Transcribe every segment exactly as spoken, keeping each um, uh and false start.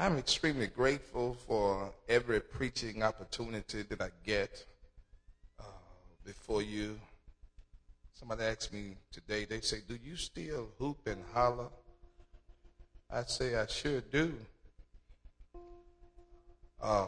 I'm extremely grateful for every preaching opportunity that I get uh, before you. Somebody asked me today, they say, do you still hoop and holler? I say, I sure do. Uh,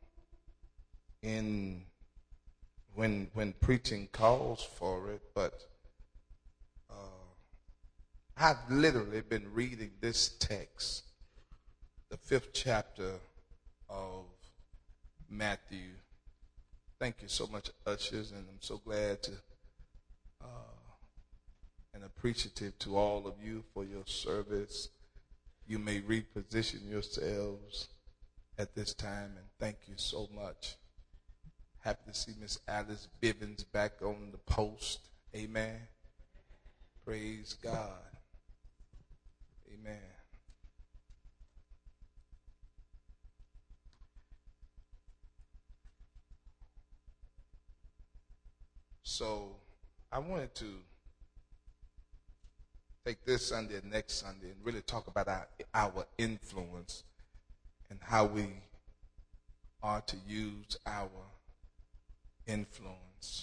in when when preaching calls for it, but uh, I've literally been reading this text, the fifth chapter of Matthew. Thank you so much, ushers, and I'm so glad to uh, and appreciative to all of you for your service. You may reposition yourselves at this time, and thank you so much. Happy to see Miss Alice Bivens back on the post. Amen. Praise God. Amen. So I wanted to take this Sunday and next Sunday and really talk about our, our influence and how we are to use our influence.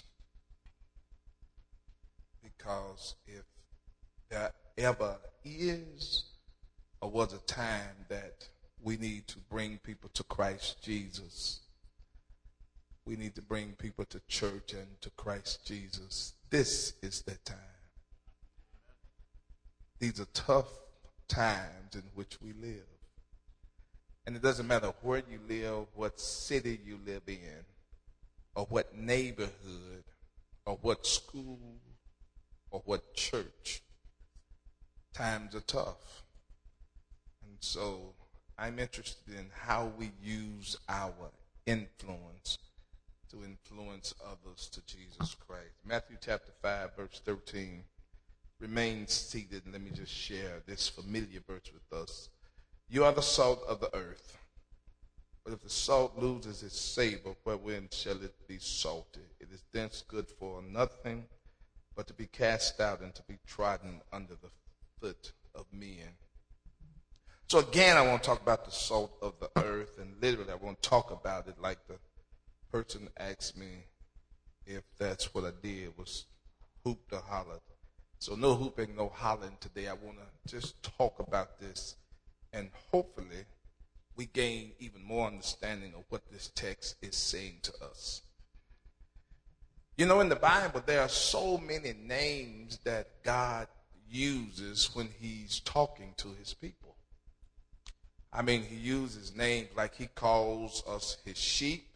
Because if there ever is or was a time that we need to bring people to Christ Jesus, we need to bring people to church and to Christ Jesus, this is the time. These are tough times in which we live. And it doesn't matter where you live, what city you live in, or what neighborhood, or what school, or what church. Times are tough. And so I'm interested in how we use our influence to influence others to Jesus Christ. Matthew chapter five, verse thirteen. Remain seated, and let me just share this familiar verse with us. You are the salt of the earth. But if the salt loses its savor, wherewith shall it be salted? It is thence good for nothing but to be cast out and to be trodden under the foot of men. So again, I want to talk about the salt of the earth, and literally I want to talk about it like the person asked me if that's what I did, was hooped or hollered. So no hooping, no hollering today. I want to just talk about this, and hopefully we gain even more understanding of what this text is saying to us. You know, in the Bible, there are so many names that God uses when he's talking to his people. I mean, he uses names like he calls us his sheep.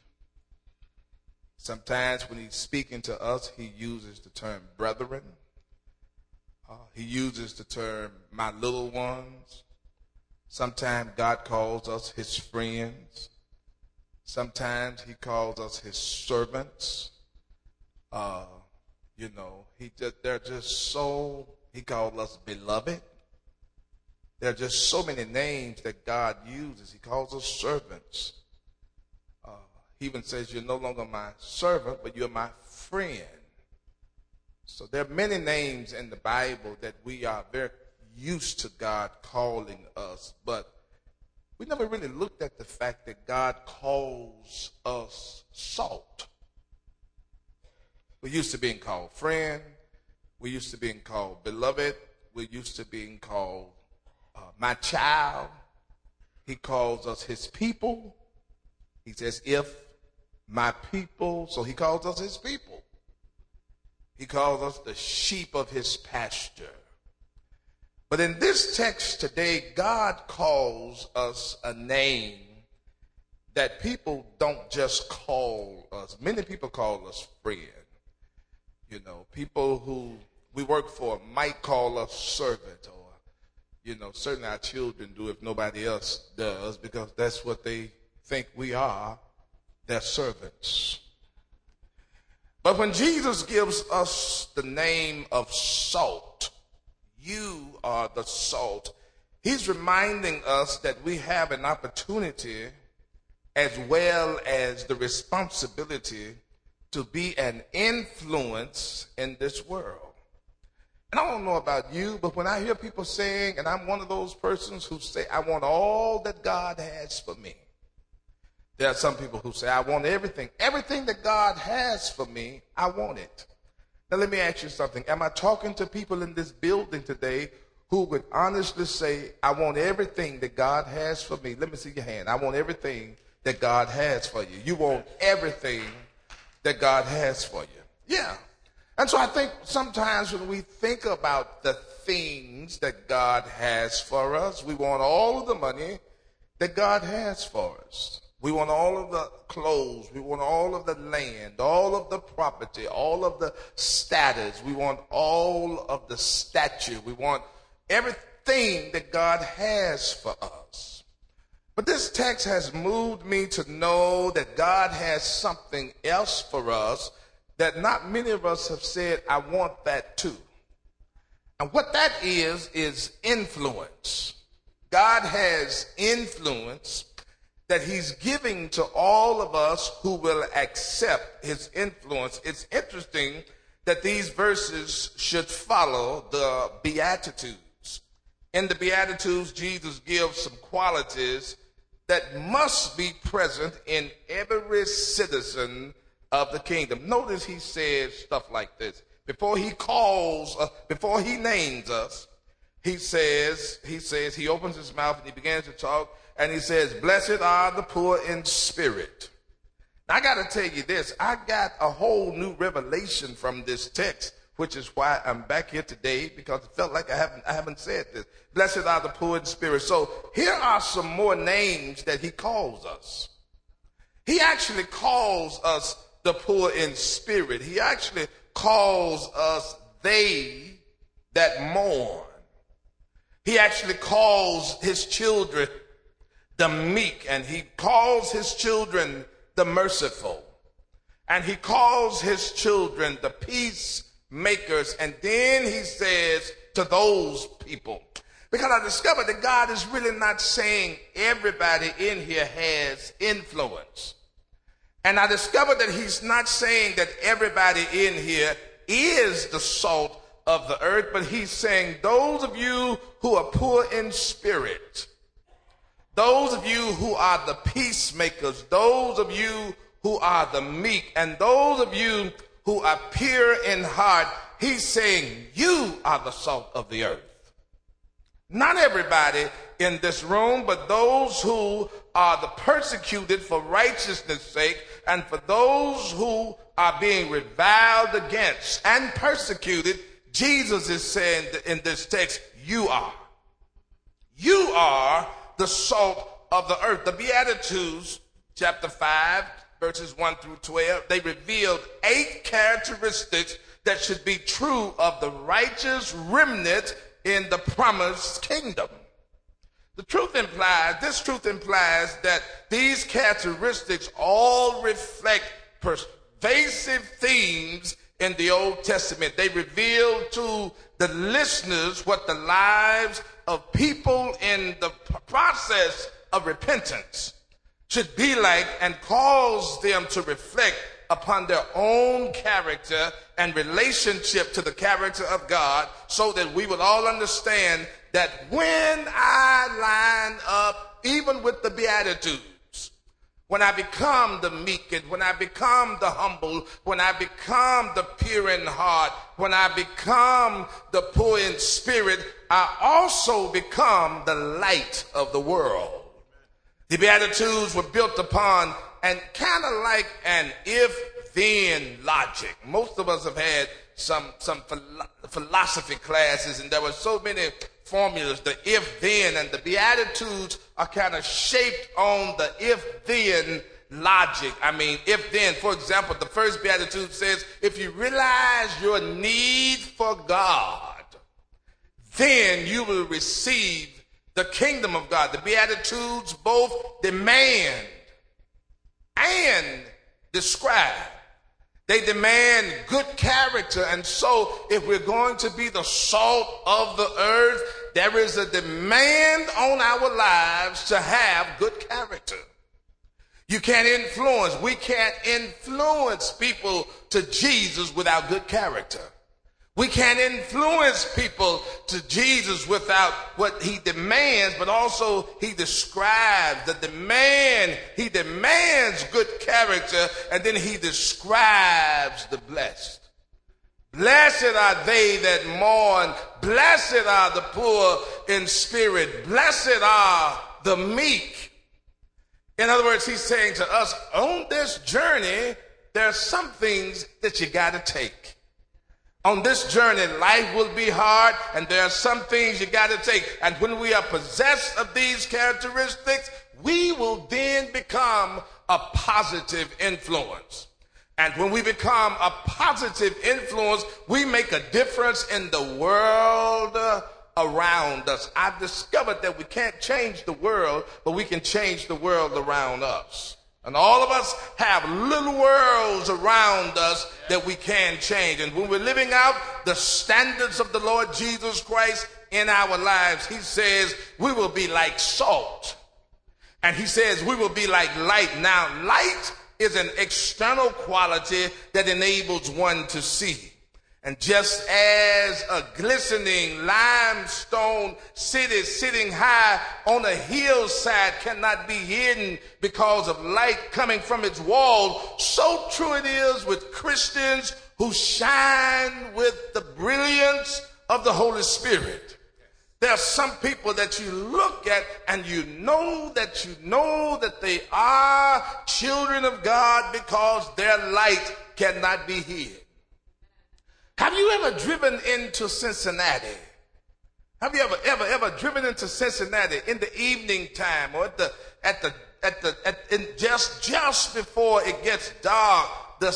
Sometimes when he's speaking to us, he uses the term brethren. Uh, he uses the term my little ones. Sometimes God calls us his friends. Sometimes he calls us his servants. Uh, you know, he just, they're just so, he called us beloved. There are just so many names that God uses. He calls us servants. Uh, he even says, you're no longer my servant, but you're my friend. So there are many names in the Bible that we are very used to God calling us, but we never really looked at the fact that God calls us salt. We're used to being called friend. We're used to being called beloved. We're used to being called uh, my child. He calls us his people. He says, if my people, so he calls us his people. He calls us the sheep of his pasture. But in this text today, God calls us a name that people don't just call us. Many people call us friend. You know, people who we work for might call us servant, or, you know, certainly our children do if nobody else does, because that's what they think we are. They're servants. But when Jesus gives us the name of salt, you are the salt, he's reminding us that we have an opportunity as well as the responsibility to be an influence in this world. And I don't know about you, but when I hear people saying, and I'm one of those persons who say, I want all that God has for me. There are some people who say, I want everything. Everything that God has for me, I want it. Now let me ask you something. Am I talking to people in this building today who would honestly say, I want everything that God has for me? Let me see your hand. I want everything that God has for you. You want everything that God has for you. Yeah. And so I think sometimes when we think about the things that God has for us, we want all of the money that God has for us. We want all of the clothes. We want all of the land, all of the property, all of the status. We want all of the stature. We want everything that God has for us. But this text has moved me to know that God has something else for us that not many of us have said, I want that too. And what that is, is influence. God has influence that he's giving to all of us who will accept his influence. It's interesting that these verses should follow the Beatitudes. In the Beatitudes, Jesus gives some qualities that must be present in every citizen of the kingdom. Notice he says stuff like this. Before he calls, uh, before he names us, he says, he says, he opens his mouth and he begins to talk, and he says, blessed are the poor in spirit. Now, I got to tell you this. I got a whole new revelation from this text, which is why I'm back here today, because it felt like I haven't, I haven't said this. Blessed are the poor in spirit. So here are some more names that he calls us. He actually calls us the poor in spirit. He actually calls us they that mourn. He actually calls his children the meek, and he calls his children the merciful, and he calls his children the peacemakers. And then he says to those people, because I discovered that God is really not saying everybody in here has influence. And I discovered that he's not saying that everybody in here is the salt of the earth, but he's saying those of you who are poor in spirit, those of you who are the peacemakers, those of you who are the meek, and those of you who are pure in heart, he's saying you are the salt of the earth. Not everybody in this room, but those who are the persecuted for righteousness' sake, and for those who are being reviled against and persecuted, Jesus is saying in this text, you are. You are the salt of the earth. The Beatitudes, chapter five, verses one through twelve, they revealed eight characteristics that should be true of the righteous remnant in the promised kingdom. The truth implies, this truth implies that these characteristics all reflect pervasive themes in the Old Testament. They reveal to the listeners what the lives of people in the process of repentance should be like, and cause them to reflect upon their own character and relationship to the character of God, so that we would all understand that when I line up even with the Beatitudes, when I become the meek, and when I become the humble, when I become the pure in heart, when I become the poor in spirit, I also become the light of the world. The Beatitudes were built upon and kind of like an if-then logic. Most of us have had some, some philo- philosophy classes, and there were so many formulas, the if-then, and the Beatitudes are kind of shaped on the if-then logic. I mean, if-then, for example, the first Beatitude says, if you realize your need for God, then you will receive the kingdom of God. The Beatitudes both demand and describe. They demand good character. And so if we're going to be the salt of the earth, there is a demand on our lives to have good character. You can't influence, we can't influence people to Jesus without good character. We can't influence people to Jesus without what he demands, but also he describes the demand. He demands good character, and then he describes the blessed. Blessed are they that mourn. Blessed are the poor in spirit. Blessed are the meek. In other words, he's saying to us, on this journey, there are some things that you got to take. On this journey, life will be hard, and there are some things you got to take. And when we are possessed of these characteristics, we will then become a positive influence. And when we become a positive influence, we make a difference in the world uh, around us. I've discovered that we can't change the world, but we can change the world around us. And all of us have little worlds around us that we can change. And when we're living out the standards of the Lord Jesus Christ in our lives, he says we will be like salt. And he says we will be like light. Now, light is an external quality that enables one to see. And just as a glistening limestone city sitting high on a hillside cannot be hidden because of light coming from its walls, so true it is with Christians who shine with the brilliance of the Holy Spirit. There are some people that you look at and you know that you know that they are children of God because their light cannot be hid. Have you ever driven into Cincinnati? Have you ever, ever, ever driven into Cincinnati in the evening time or at the, at the, at the, at, in just, just before it gets dark? The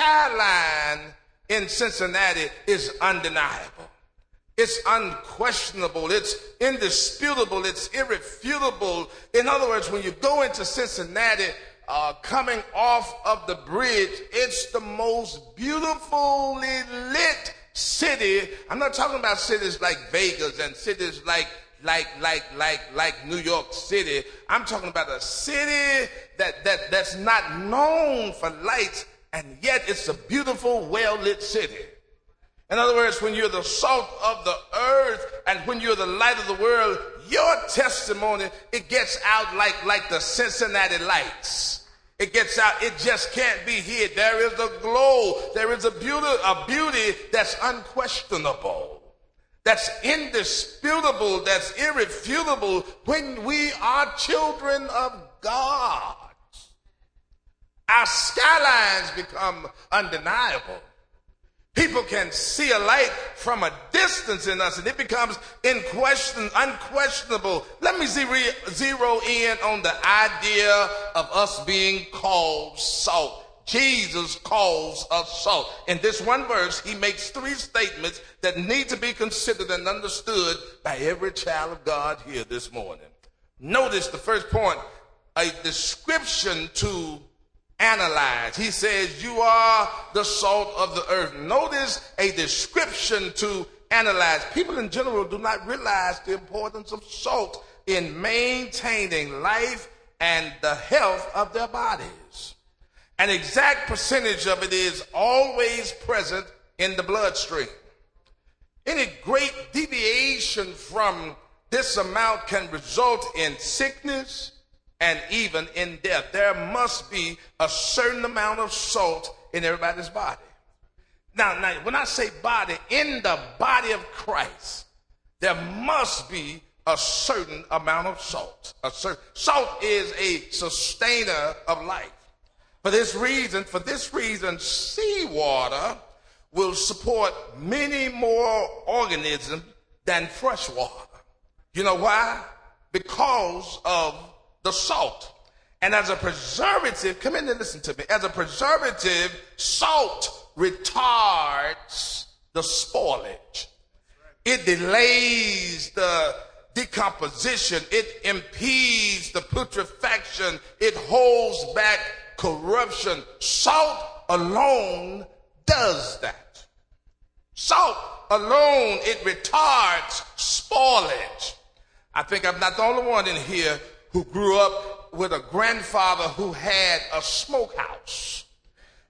skyline in Cincinnati is undeniable. It's unquestionable. It's indisputable. It's irrefutable. In other words, when you go into Cincinnati, Uh, coming off of the bridge, it's the most beautifully lit city. I'm not talking about cities like Vegas and cities like like like like like New York City. I'm talking about a city that that that's not known for lights, and yet it's a beautiful, well-lit city. In other words, when you're the salt of the earth and when you're the light of the world, your testimony, it gets out like like the Cincinnati lights. It gets out. It just can't be hid. There is a glow. There is a beauty, a beauty that's unquestionable, that's indisputable, that's irrefutable when we are children of God. Our skylines become undeniable. People can see a light from a distance in us, and it becomes in question, unquestionable. Let me zero in on the idea of us being called salt. Jesus calls us salt. In this one verse, he makes three statements that need to be considered and understood by every child of God here this morning. Notice the first point, a description to analyze. He says, you are the salt of the earth. Notice a description to analyze. People in general do not realize the importance of salt in maintaining life and the health of their bodies. An exact percentage of it is always present in the bloodstream. Any great deviation from this amount can result in sickness and even in death. There must be a certain amount of salt in everybody's body. Now, now, when I say body, in the body of Christ, there must be a certain amount of salt. A certain, salt is a sustainer of life. For this reason, for this reason, seawater will support many more organisms than fresh water. You know why? Because of the salt. And as a preservative, come in and listen to me. As a preservative, salt retards the spoilage. It delays the decomposition. It impedes the putrefaction. It holds back corruption. Salt alone does that. Salt alone, it retards spoilage. I think I'm not the only one in here who grew up with a grandfather who had a smokehouse.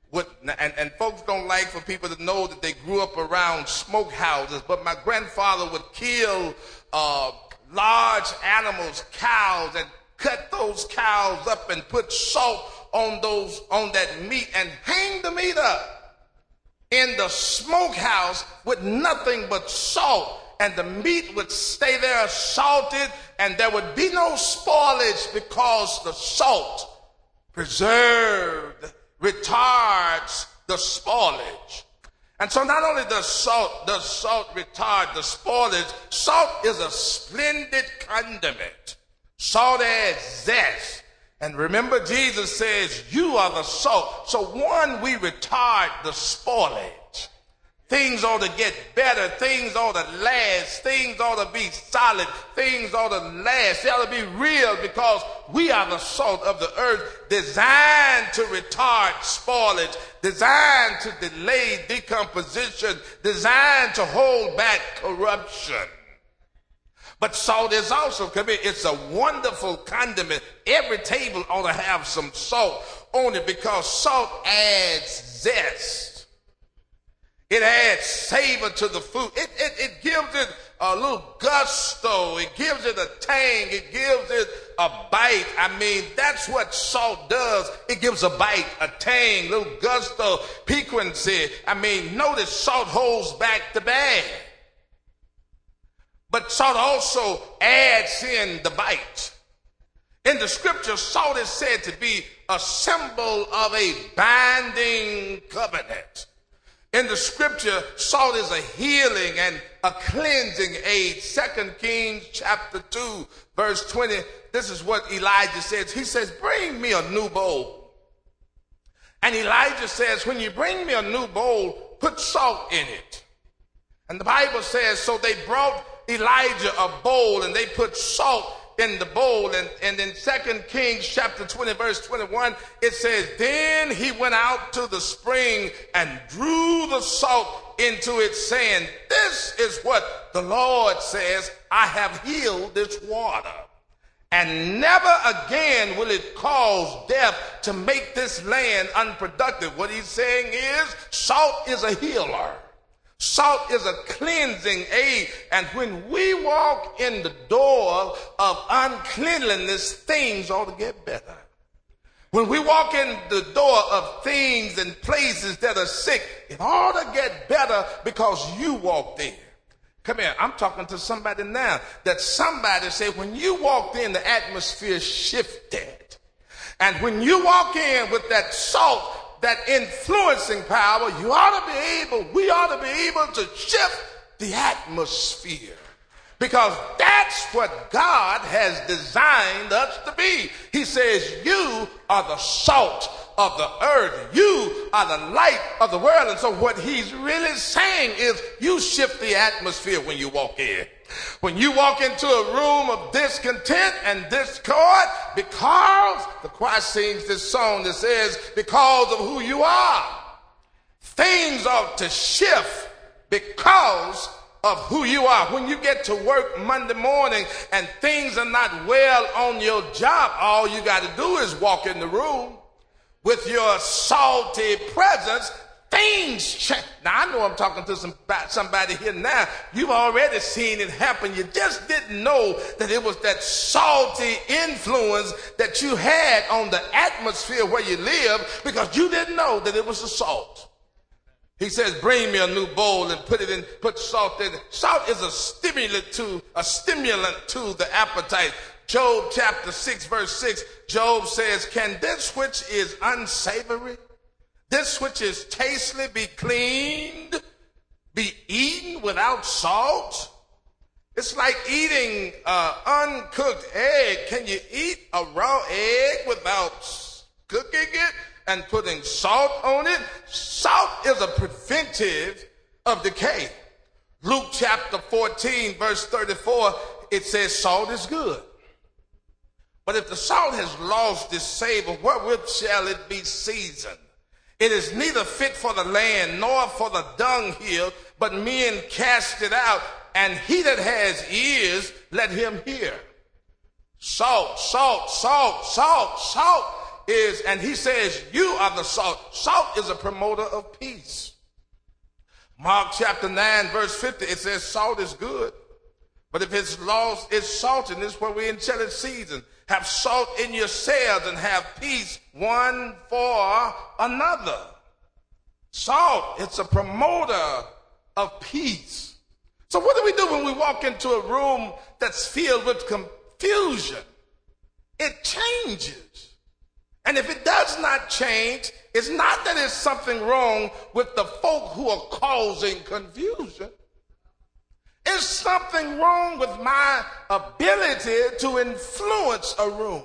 would, and, and folks don't like for people to know that they grew up around smokehouses, but my grandfather would kill uh, large animals, cows, and cut those cows up and put salt on those on that meat and hang the meat up in the smokehouse with nothing but salt, and the meat would stay there salted, and there would be no spoilage because the salt preserved, retards the spoilage. And so not only does salt, does salt retard the spoilage, salt is a splendid condiment. Salt adds zest. And remember, Jesus says, you are the salt. So one, we retard the spoilage. Things ought to get better. Things ought to last. Things ought to be solid. Things ought to last. They ought to be real, because we are the salt of the earth, designed to retard spoilage, designed to delay decomposition, designed to hold back corruption. But salt is also, come here, it's a wonderful condiment. Every table ought to have some salt on it, because salt adds zest. It adds savor to the food. It, it, it gives it a little gusto. It gives it a tang. It gives it a bite. I mean, that's what salt does. It gives a bite, a tang, little gusto, piquancy. I mean, notice salt holds back the bad. But salt also adds in the bite. In the scripture, salt is said to be a symbol of a binding covenant. In the scripture, salt is a healing and a cleansing aid. Second Kings chapter two, verse twenty. This is what Elijah says. He says, bring me a new bowl. And Elijah says, when you bring me a new bowl, put salt in it. And the Bible says, so they brought Elijah a bowl, and they put salt in the bowl. And, and in Second Kings chapter twenty, verse twenty-one, it says, then he went out to the spring and drew the salt into it, saying, this is what the Lord says, I have healed this water, and never again will it cause death to make this land unproductive. What he's saying is, salt is a healer. Salt is a cleansing aid. And when we walk in the door of uncleanliness, things ought to get better. When we walk in the door of things and places that are sick, it ought to get better because you walked in. Come here, I'm talking to somebody now, that somebody said when you walked in, the atmosphere shifted. And when you walk in with that salt, that influencing power, you ought to be able, we ought to be able to shift the atmosphere. Because that's what God has designed us to be. He says, you are the salt of the earth. You are the light of the world. And so what he's really saying is, you shift the atmosphere when you walk in. When you walk into a room of discontent and discord, because the choir sings this song that says, because of who you are, things ought to shift because of who you are. When you get to work Monday morning and things are not well on your job, all you got to do is walk in the room with your salty presence. Things change. Now, I know I'm talking to some, somebody here now. You've already seen it happen. You just didn't know that it was that salty influence that you had on the atmosphere where you live, because you didn't know that it was the salt. He says, bring me a new bowl and put it in, put salt in it. Salt is a stimulant to, a stimulant to the appetite. Job chapter six, verse six, Job says, can this which is unsavory, this which is tastely, be cleaned, be eaten without salt? It's like eating uh, uncooked egg. Can you eat a raw egg without cooking it and putting salt on it? Salt is a preventive of decay. Luke chapter fourteen, verse thirty-four, it says salt is good. But if the salt has lost its savor, wherewith shall it be seasoned? It is neither fit for the land nor for the dunghill, but men cast it out. And he that has ears, let him hear. Salt, salt, salt, salt, salt is, and he says, you are the salt. Salt is a promoter of peace. Mark chapter nine, verse fifty, it says salt is good, but if it's lost its saltiness, where we're in chilly season, have salt in yourselves and have peace one for another. Salt, it's a promoter of peace. So what do we do when we walk into a room that's filled with confusion? It changes. And if it does not change, it's not that there's something wrong with the folk who are causing confusion. It's something wrong with my ability to influence a room.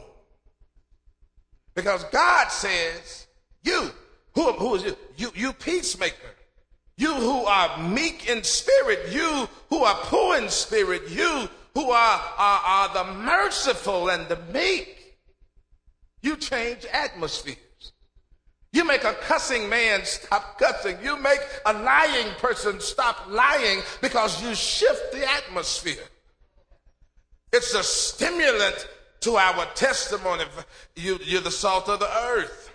Because God says, you, who, who is you? You, you peacemaker. You who are meek in spirit. You who are poor in spirit. You who are, are, are the merciful and the meek. You change atmospheres. You make a cussing man stop cussing. You make a lying person stop lying because you shift the atmosphere. It's a stimulant to our testimony. You, you're the salt of the earth.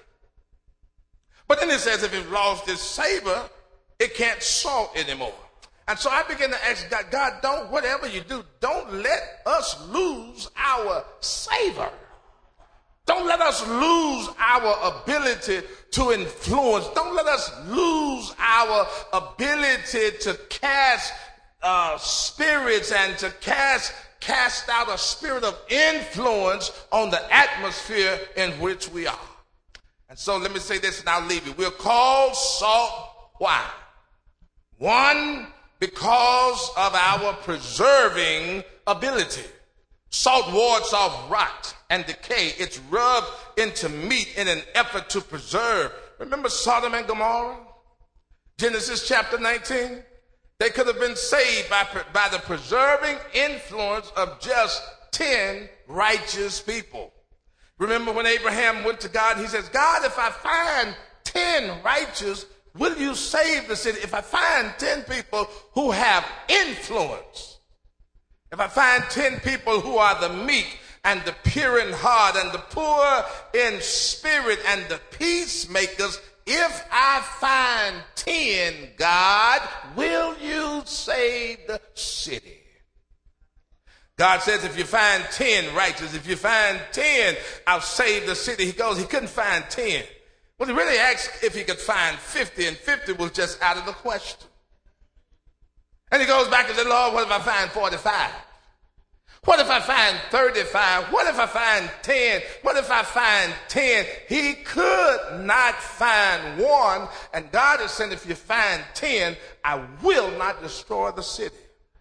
But then it says if you've lost its savor, it can't salt anymore. And so I begin to ask God, God, don't, whatever you do, don't let us lose our savor. Don't let us lose our ability to influence. Don't let us lose our ability to cast uh, spirits and to cast, cast out a spirit of influence on the atmosphere in which we are. And so let me say this and I'll leave you. We're called salt. Why? One, because of our preserving ability. Salt wards off rot and decay. It's rubbed into meat in an effort to preserve. Remember Sodom and Gomorrah? Genesis chapter nineteen. They could have been saved by, by the preserving influence of just ten righteous people. Remember when Abraham went to God, he says, God, if I find ten righteous, will you save the city? If I find ten people who have influence, if I find ten people who are the meek and the pure in heart and the poor in spirit and the peacemakers, if I find ten, God, will you save the city? God says if you find ten righteous, if you find ten, I'll save the city. He goes, he couldn't find ten. Well, he really asked if he could find fifty, and fifty was just out of the question. And he goes back and says, Lord, what if I find forty-five? What if I find thirty-five? What if I find ten? What if I find ten? He could not find one. And God is saying, if you find ten, I will not destroy the city.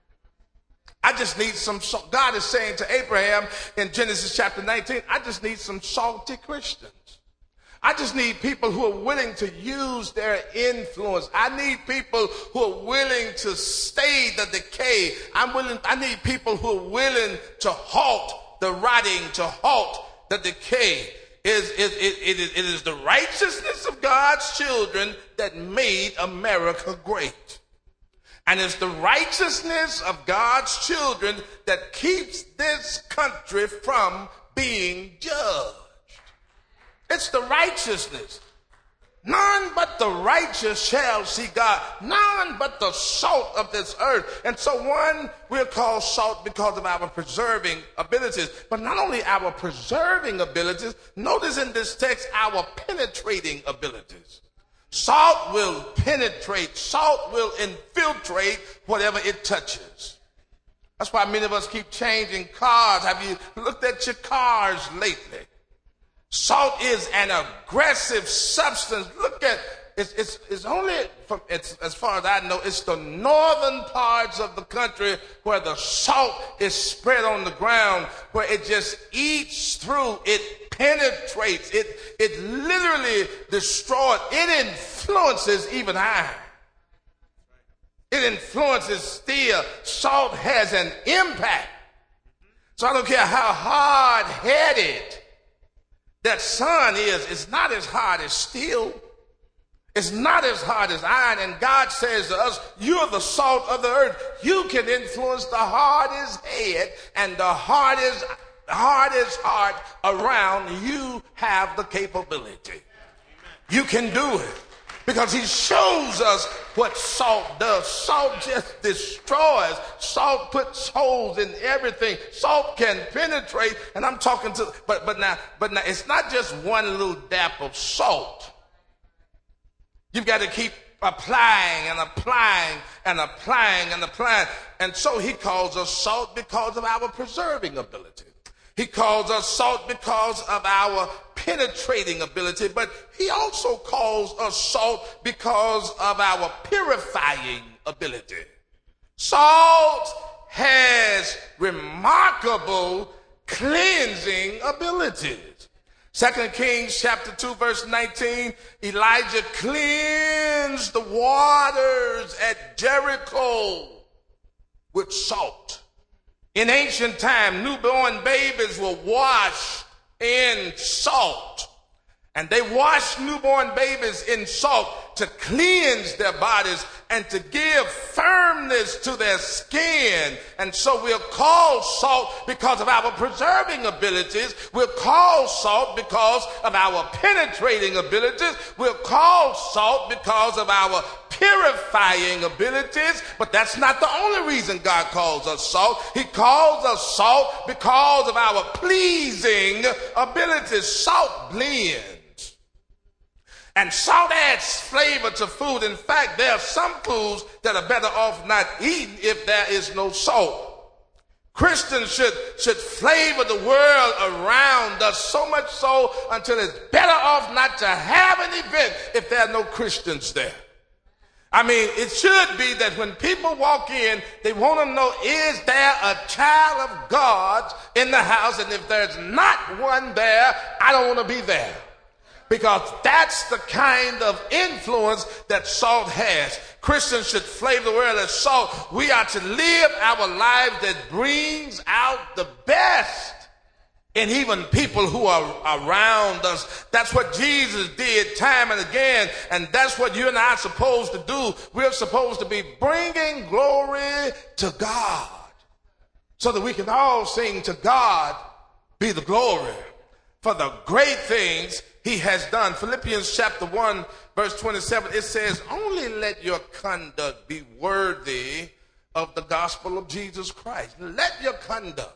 I just need some salt. God is saying to Abraham in Genesis chapter nineteen, I just need some salty Christians. I just need people who are willing to use their influence. I need people who are willing to stay the decay. I'm willing, I need people who are willing to halt the rotting, to halt the decay. It is, it, it, it, is, it is the righteousness of God's children that made America great. And it's the righteousness of God's children that keeps this country from being judged. It's the righteousness. None but the righteous shall see God. None but the salt of this earth. And so one, we're called salt because of our preserving abilities. But not only our preserving abilities, notice in this text our penetrating abilities. Salt will penetrate. Salt will infiltrate whatever it touches. That's why many of us keep changing cars. Have you looked at your cars lately? Salt is an aggressive substance. Look at it's it's, it's only from it's as far as I know, it's the northern parts of the country where the salt is spread on the ground, where it just eats through, it penetrates, it it literally destroys, it influences even iron. It influences steel. Salt has an impact. So I don't care how hard-headed that sun is, it's not as hard as steel. It's not as hard as iron. And God says to us, you're the salt of the earth. You can influence the hardest head and the hardest hardest heart around, you have the capability. You can do it. Because he shows us what salt does. Salt just destroys. Salt puts holes in everything. Salt can penetrate. And I'm talking to, but but now, but now it's not just one little dab of salt. You've got to keep applying and applying and applying and applying. And so he calls us salt because of our preserving ability. He calls us salt because of our penetrating ability, but he also calls us salt because of our purifying ability. Salt has remarkable cleansing abilities. Second Kings chapter two verse nineteen, Elijah cleansed the waters at Jericho with salt. In ancient time, newborn babies were washed in salt. And they washed newborn babies in salt to cleanse their bodies and to give firmness to their skin. And so we're called salt because of our preserving abilities. We're called salt because of our penetrating abilities. We're called salt because of our purifying abilities. But that's not the only reason God calls us salt. He calls us salt because of our pleasing abilities. Salt blends. And salt adds flavor to food. In fact, there are some foods that are better off not eaten if there is no salt. Christians should, should flavor the world around us, so much so until it's better off not to have an event if there are no Christians there. I mean, it should be that when people walk in, they want to know, is there a child of God in the house? And if there's not one there, I don't want to be there. Because that's the kind of influence that salt has. Christians should flavor the world as salt. We are to live our lives that brings out the best in even people who are around us. That's what Jesus did time and again. And that's what you and I are supposed to do. We're supposed to be bringing glory to God so that we can all sing to God be the glory for the great things he has done. Philippians chapter one, verse twenty-seven, it says, only let your conduct be worthy of the gospel of Jesus Christ. Let your conduct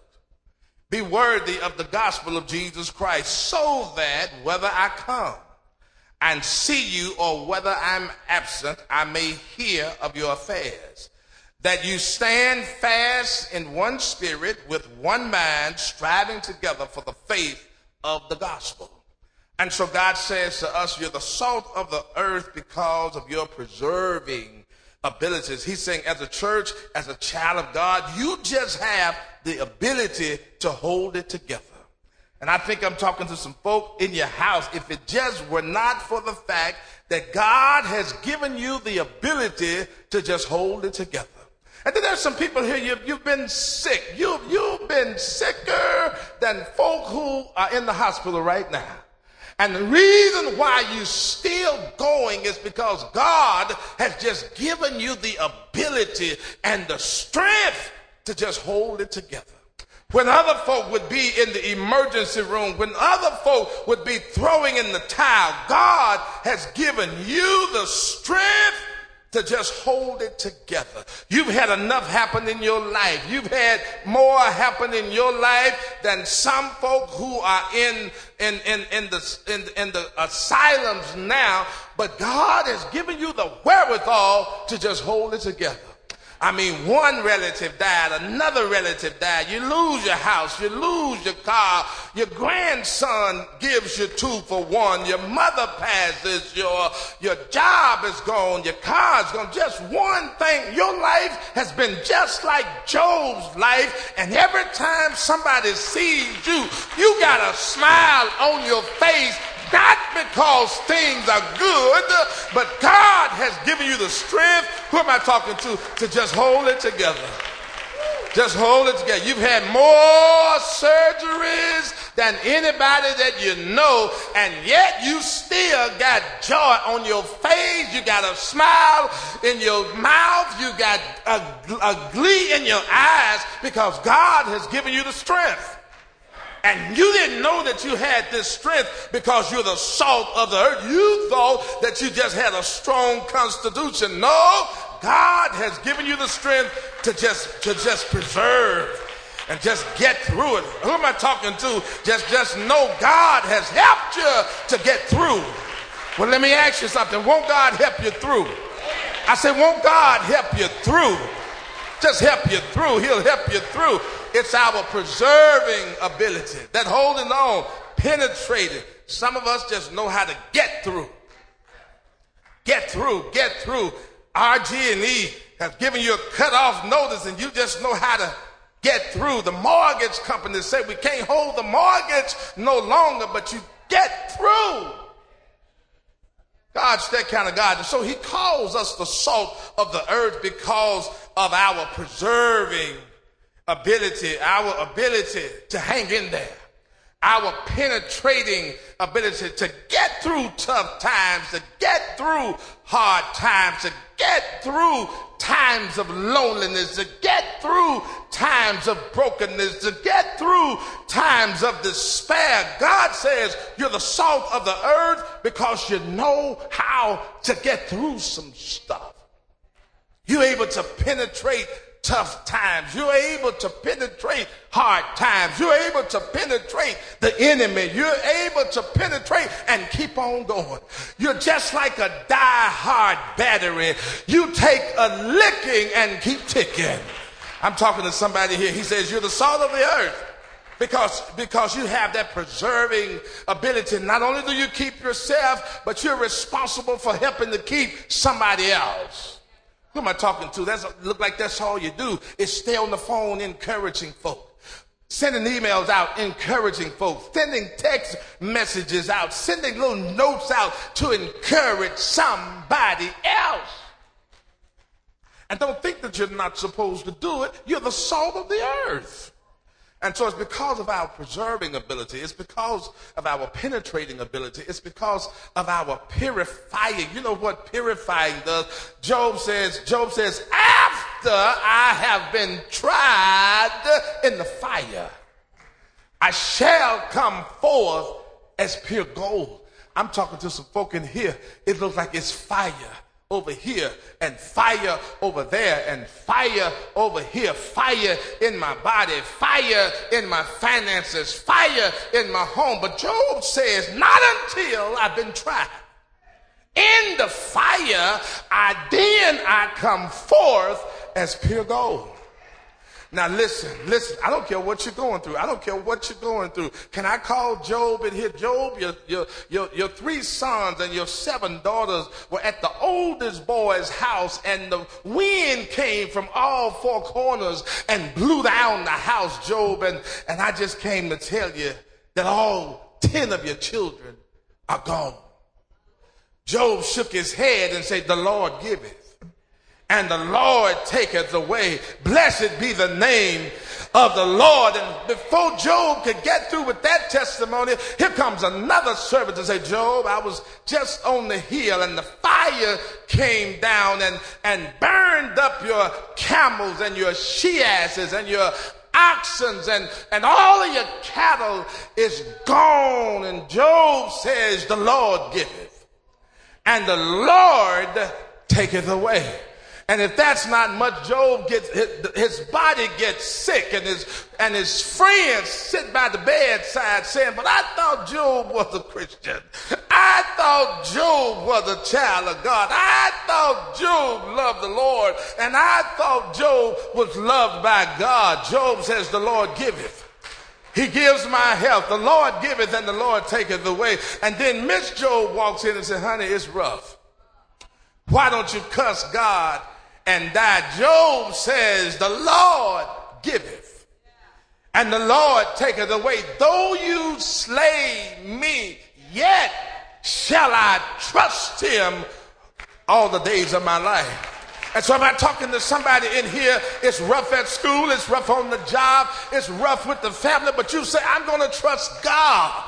be worthy of the gospel of Jesus Christ, so that whether I come and see you or whether I'm absent, I may hear of your affairs. That you stand fast in one spirit with one mind, striving together for the faith of the gospel. And so God says to us, you're the salt of the earth because of your preserving abilities. He's saying as a church, as a child of God, you just have the ability to hold it together. And I think I'm talking to some folk in your house. If it just were not for the fact that God has given you the ability to just hold it together. And then there's some people here, you've, you've been sick. You've, you've been sicker than folk who are in the hospital right now. And the reason why you're still going is because God has just given you the ability and the strength to just hold it together. When other folk would be in the emergency room, when other folk would be throwing in the towel, God has given you the strength to just hold it together. You've had enough happen in your life. You've had more happen in your life than some folk who are in in in, in the in, in the asylums now. But God has given you the wherewithal to just hold it together. I mean, one relative died, another relative died. You lose your house, you lose your car, your grandson gives you two for one, your mother passes, your, your job is gone, your car is gone. Just one thing. Your life has been just like Job's life, and every time somebody sees you, you got a smile on your face. Not because things are good, but God has given you the strength, who am I talking to, to just hold it together. Just hold it together. You've had more surgeries than anybody that you know, and yet you still got joy on your face. You got a smile in your mouth. You got a, a glee in your eyes because God has given you the strength. And you didn't know that you had this strength because you're the salt of the earth. You thought that you just had a strong constitution. No, God has given you the strength to just, to just preserve and just get through it. Who am I talking to? Just, just know God has helped you to get through. Well, let me ask you something. Won't God help you through? I said, won't God help you through? Just help you through. He'll help you through. It's our preserving ability, that holding on, penetrating. Some of us just know how to get through. Get through, get through. R G and E have given you a cut-off notice and you just know how to get through. The mortgage companies say we can't hold the mortgage no longer, but you get through. God's that kind of God. And so he calls us the salt of the earth because of our preserving ability, our ability to hang in there, our penetrating ability to get through tough times, to get through hard times, to get through times of loneliness, to get through times of brokenness, to get through times of despair. God says you're the salt of the earth because you know how to get through some stuff. You're able to penetrate tough times. You're able to penetrate hard times. You're able to penetrate the enemy. You're able to penetrate and keep on going. You're just like a die-hard battery. You take a licking and keep ticking. I'm talking to somebody here. He says you're the salt of the earth because, because you have that preserving ability. Not only do you keep yourself, but you're responsible for helping to keep somebody else. Who am I talking to? That's look like that's all you do is stay on the phone encouraging folk, sending emails out encouraging folks, sending text messages out, sending little notes out to encourage somebody else. And don't think that you're not supposed to do it. You're the salt of the earth. And so it's because of our preserving ability. It's because of our penetrating ability. It's because of our purifying. You know what purifying does? Job says, Job says, after I have been tried in the fire, I shall come forth as pure gold. I'm talking to some folk in here. It looks like it's fire over here and fire over there and fire over here, fire in my body, fire in my finances, fire in my home. But Job says, not until I've been tried. In the fire, I then I come forth as pure gold. Now listen, listen, I don't care what you're going through. I don't care what you're going through. Can I call Job in here? Job, your, your, your, your three sons and your seven daughters were at the oldest boy's house, and the wind came from all four corners and blew down the house, Job. And, and I just came to tell you that all ten of your children are gone. Job shook his head and said, the Lord giveth, and the Lord taketh away. Blessed be the name of the Lord. And before Job could get through with that testimony, here comes another servant to say, Job, I was just on the hill and the fire came down and, and burned up your camels and your she-asses and your oxen and, and all of your cattle is gone. And Job says, the Lord giveth, and the Lord taketh away. And if that's not much, Job gets, his body gets sick, and his, and his friends sit by the bedside saying, but I thought Job was a Christian. I thought Job was a child of God. I thought Job loved the Lord, and I thought Job was loved by God. Job says, the Lord giveth. He gives my health. The Lord giveth and the Lord taketh away. And then Miss Job walks in and says, honey, it's rough. Why don't you cuss God and die? Job says, the Lord giveth and the Lord taketh away. Though you slay me, yet shall I trust him all the days of my life. And so if I'm talking to somebody in here, it's rough at school, it's rough on the job, it's rough with the family, but you say, I'm going to trust God.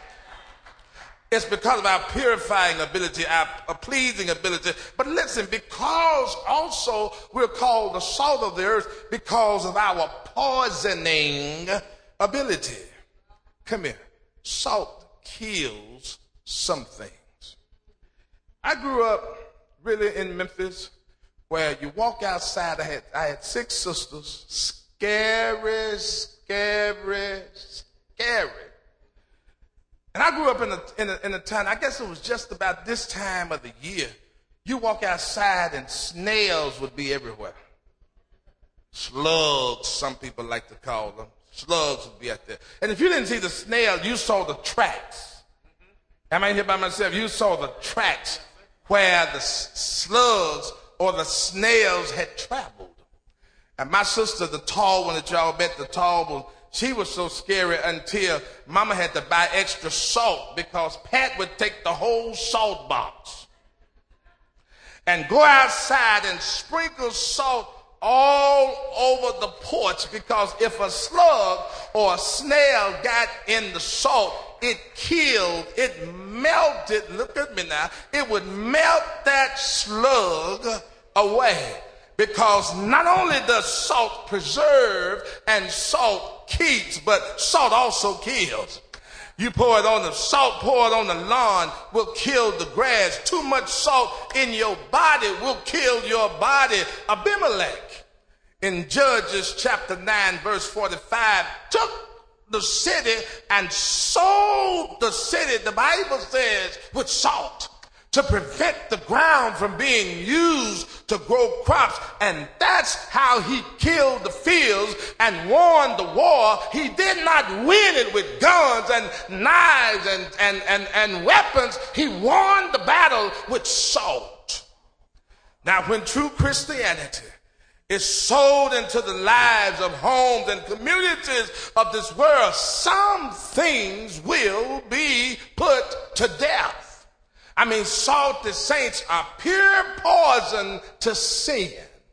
It's because of our purifying ability, our, our pleasing ability. But listen, because also we're called the salt of the earth because of our poisoning ability. Come here. Salt kills some things. I grew up really in Memphis where you walk outside. I had, I had six sisters. Scary, scary, scary. And I grew up in a, in a, in a town, I guess it was just about this time of the year. You walk outside and snails would be everywhere. Slugs, some people like to call them. Slugs would be out there. And if you didn't see the snail, you saw the tracks. Am I here by myself? You saw the tracks where the slugs or the snails had traveled. And my sister, the tall one that y'all met, the tall one, she was so scary until Mama had to buy extra salt because Pat would take the whole salt box and go outside and sprinkle salt all over the porch, because if a slug or a snail got in the salt, it killed, it melted, look at me now, it would melt that slug away. Because not only does salt preserve and salt keeps, but salt also kills. You pour it on the salt, pour it on the lawn, will kill the grass. Too much salt in your body will kill your body. Abimelech, in Judges chapter nine, verse forty-five, took the city and sold the city, the Bible says, with salt, to prevent the ground from being used to grow crops. And that's how he killed the fields and won the war. He did not win it with guns and knives and, and, and, and weapons. He won the battle with salt. Now, when true Christianity is sold into the lives of homes and communities of this world, some things will be put to death. I mean, salty saints are pure poison to sin.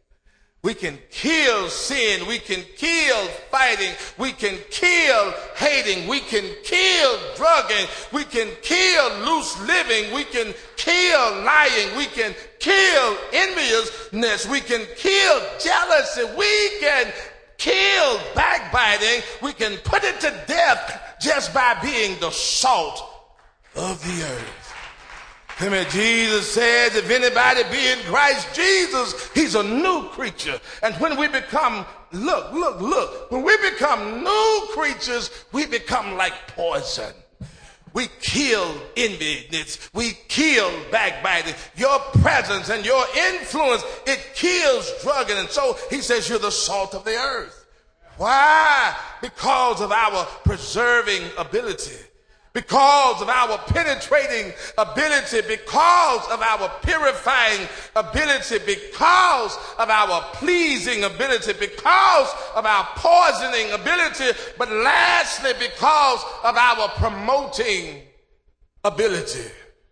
We can kill sin. We can kill fighting. We can kill hating. We can kill drugging. We can kill loose living. We can kill lying. We can kill enviousness. We can kill jealousy. We can kill backbiting. We can put it to death just by being the salt of the earth. Amen. Jesus says, if anybody be in Christ Jesus, he's a new creature. And when we become, look, look, look, when we become new creatures, we become like poison. We kill envy. We kill backbiting. Your presence and your influence, it kills drugging. And so he says you're the salt of the earth. Why? Because of our preserving ability. Because of our penetrating ability, because of our purifying ability, because of our pleasing ability, because of our poisoning ability, but lastly, because of our promoting ability.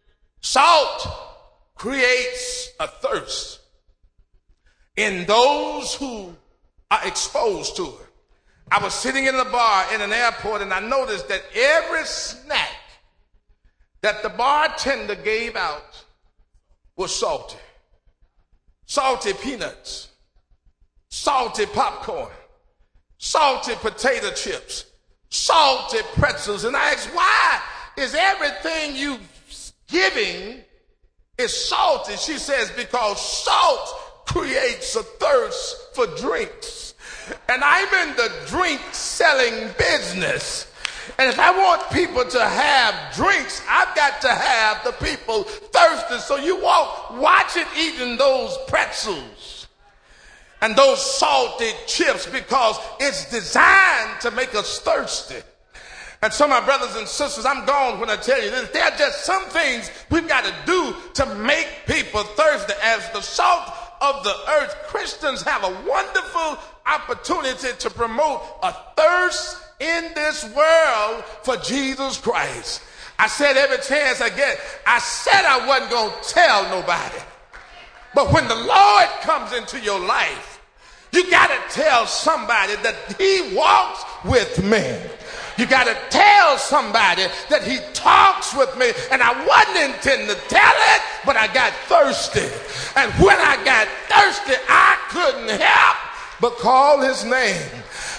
Salt creates a thirst in those who are exposed to it. I was sitting in a bar in an airport and I noticed that every snack that the bartender gave out was salty. Salty peanuts, salty popcorn, salty potato chips, salty pretzels. And I asked, why is everything you giving is salty? She says, because salt creates a thirst for drinks. And I'm in the drink selling business. And if I want people to have drinks, I've got to have the people thirsty. So you walk, watch it eating those pretzels and those salty chips because it's designed to make us thirsty. And so my brothers and sisters, I'm gone when I tell you this. There are just some things we've got to do to make people thirsty. As the salt of the earth, Christians have a wonderful opportunity to promote a thirst in this world for Jesus Christ. I said every chance I get, I said I wasn't going to tell nobody. But when the Lord comes into your life, you got to tell somebody that he walks with me. You got to tell somebody that he talks with me. And I wasn't intending to tell it, but I got thirsty. And when I got thirsty, I couldn't help but call his name.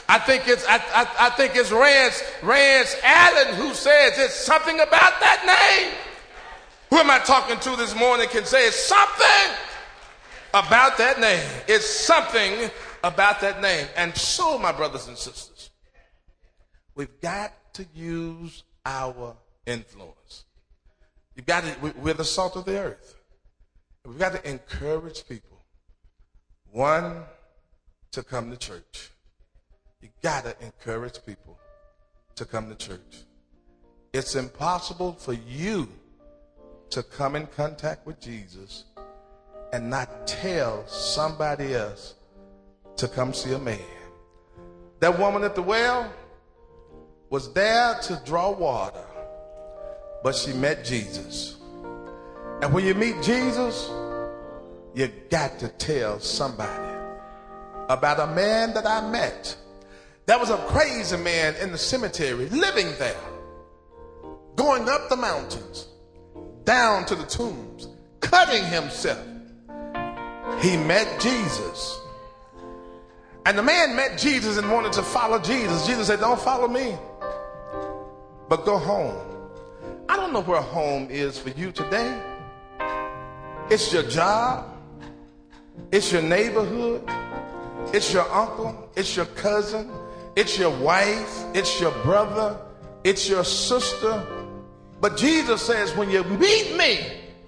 I think it's I, I, I think it's Rance, Rance Allen who says it's something about that name. Who am I talking to this morning can say it's something about that name. It's something about that name. And so, my brothers and sisters, we've got to use our influence. You've got to, we're the salt of the earth. We've got to encourage people, one, to come to church. You got to encourage people to come to church. It's impossible for you to come in contact with Jesus and not tell somebody else to come see a man. That woman at the well was there to draw water, but she met Jesus. And when you meet Jesus, you got to tell somebody about a man that I met. There was a crazy man in the cemetery living there, going up the mountains, down to the tombs, cutting himself. He met Jesus. And the man met Jesus and wanted to follow Jesus. Jesus said, don't follow me, but go home. I don't know where home is for you today. It's your job. It's your neighborhood. It's your uncle. It's your cousin. It's your wife. It's your brother. It's your sister. But Jesus says, when you meet me,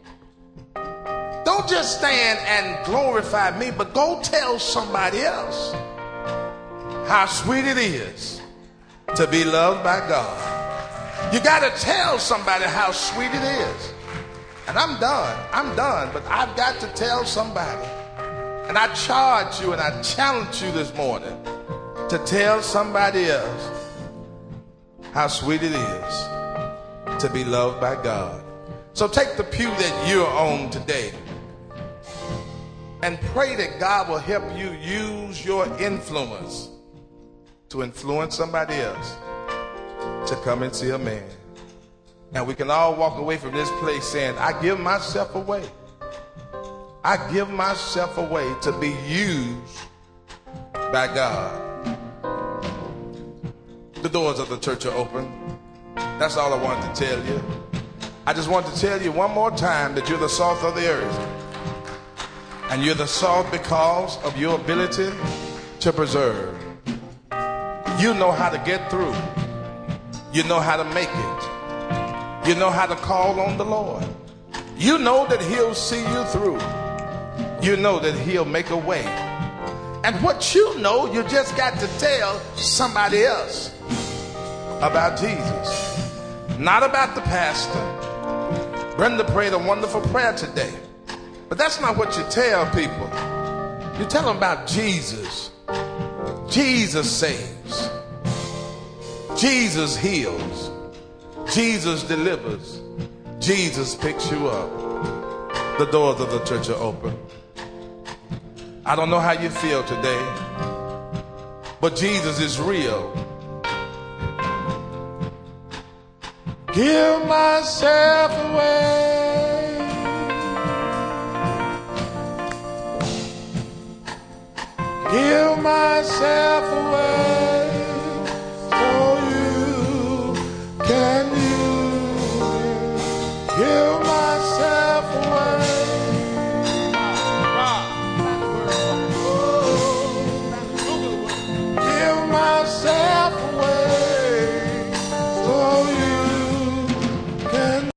don't just stand and glorify me, but go tell somebody else how sweet it is to be loved by God. You got to tell somebody how sweet it is. And I'm done. I'm done. But I've got to tell somebody. And I charge you and I challenge you this morning to tell somebody else how sweet it is to be loved by God. So take the pew that you're on today and pray that God will help you use your influence to influence somebody else to come and see a man. And we can all walk away from this place saying, I give myself away. I give myself away to be used by God. The doors of the church are open. That's all I wanted to tell you. I just want to tell you one more time that you're the salt of the earth. And you're the salt because of your ability to preserve. You know how to get through. You know how to make it. You know how to call on the Lord. You know that he'll see you through. You know that he'll make a way. And what you know, you just got to tell somebody else about Jesus. Not about the pastor. Brenda prayed a wonderful prayer today. But that's not what you tell people. You tell them about Jesus. Jesus saves. Jesus heals. Jesus delivers. Jesus picks you up. The doors of the church are open. I don't know how you feel today, but Jesus is real. Give myself away. Give myself away.